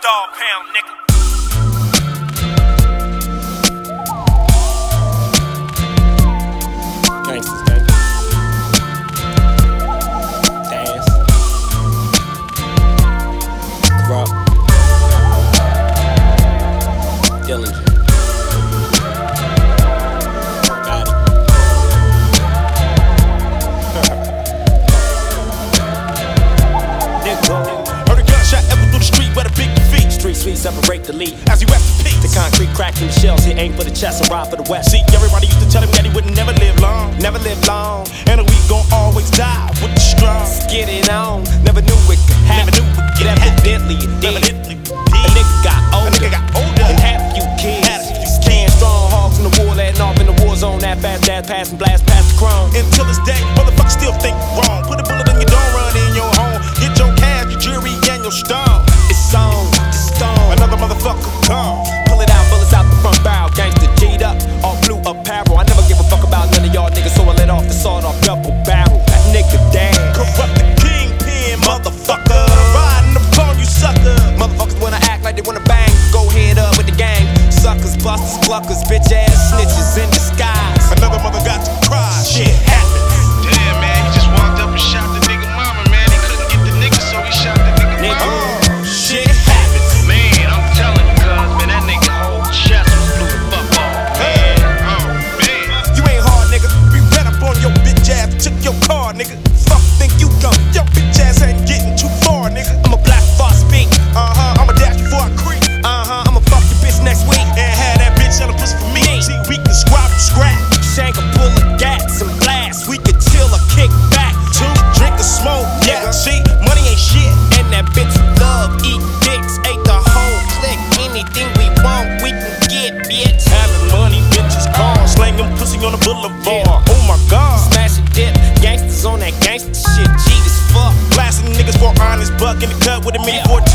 Dog pound, nigga. Gangsters, gang. Dance. Corrupt. Dillinger. Got it. Heard a gunshot ever through the street where the big defeat. Street sweet separate the lead. As he rest in peace. The concrete cracked in the shells. He aimed for the chest and ride for the west. See, everybody used to tell him that he would never live long. Never lived long. And a weak gon' always die with the strong. Get it on. Never knew it could happen. Never knew it could Evidently it did. Evidently A nigga got older. And half a few kids. Stand strong hogs in the war, letting off in the war zone. That fast ass passing blast past the chrome. Until this day, motherfuckers still think wrong. Put a bullet in your don't run in your home. Get your cash, your jewelry, and your stone. It's on, it's stone. Another motherfucker gone. Pull it out, bullets out the front barrel. Gangsta G'd up, all blue apparel. I never give a fuck about none of y'all niggas, so I let off the sawed off double barrel. That nigga dead. Corrupt the kingpin, motherfucker. Riding upon you, sucker. Motherfuckers wanna act like they wanna bang. Go head up with the gang. Suckers, busters, cluckers, bitch ass snitches in disguise. Another mother got to cry. Shit happens. Damn, man, he just walked up and shot the nigga mama, man. He couldn't get the nigga, so he shot the nigga mama. Shit happens. Man, I'm telling you, cuz, man, that nigga whole chest was blew the fuck off, man. Oh, man. You ain't hard, nigga. We ran up on your bitch ass, took your car, nigga. Fuck think you go. Your bitch ass ain't getting too far, nigga. I'm a black boss speak. I'ma dash before I creep. I'ma fuck your bitch next week. And have that bitch selling pussy for me. See, we can squat and scrap. Shank a pull of gats and blast. We could chill or kick back. Two, drink or smoke. Yeah, Yeah. see, money ain't shit. And that bitch love eat dicks. Ate the whole clique. Anything we want, we can get, bitch. Having money, bitches, cars, slanging pussy on the boulevard. Oh my god. Smash and dip. Gangsters on that gangster shit. G as fuck. Blasting niggas for honest buck in the cut with a mini 14.